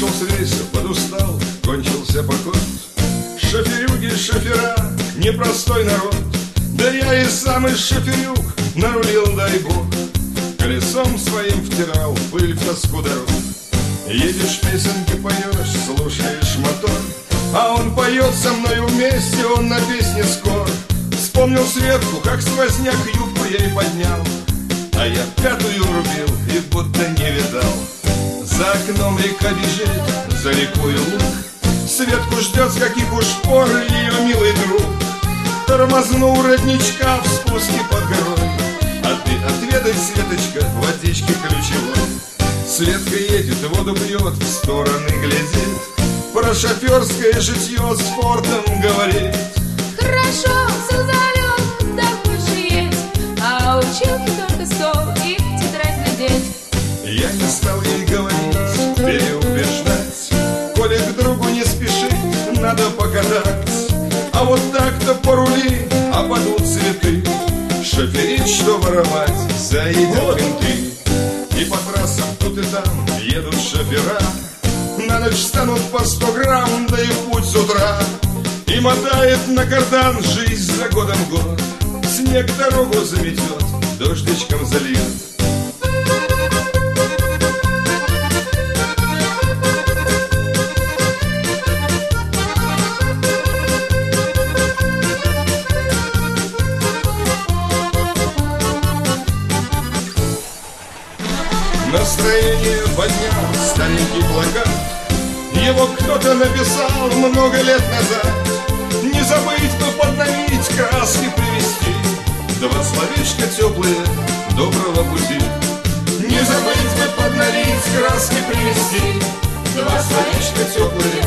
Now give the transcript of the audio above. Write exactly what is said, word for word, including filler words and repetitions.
Сошел с рейса, подустал, кончился покой. Шоферюги, шофера, непростой народ. Да я и сам из шоферюг нарулил, дай бог. Колесом своим втирал пыль в тоску дорог. Едешь, песенки поешь, слушаешь мотор, а он поет со мною вместе, он на песне скор. Вспомнил Светку, как сквозняк юбку ей поднял, а я пятую рубил и будто не видал. За окном река бежит, за рекою луг. Светку ждет, с каких уж пор ее милый друг. Тормознул родничка в спуске под горой. А ты отведай, Светочка, водички ключевой. Светка едет, воду пьет, в стороны глядит, про шоферское житье с фортом говорит. Хорошо, Сузалек, куда больше едь, а училки только стол и тетрадь глядеть. Я не стал ей говорить, переубеждать, коли к другу не спеши, надо покатать. А вот так-то порули, а падут цветы. Шоферить, что воровать, заедет винты. И по трассам тут и там едут шофера, на ночь станут по сто грамм, да и в путь с утра. И мотает на кардан жизнь за годом год. Снег дорогу заметет, дождичком зальет. Настроение поднял старенький плакат. Его кто-то написал много лет назад. Не забыть бы подновить, краски привести, два словечка теплые доброго пути. Не забыть бы подновить, краски привести, два словечка теплые